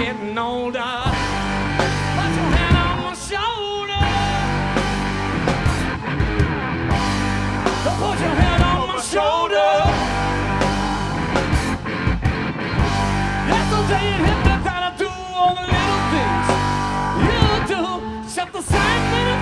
getting older. Put your hand on my shoulder. Put your hand on my shoulder. That's the day you hit the kind of do all the little things you do. Shut the same minute.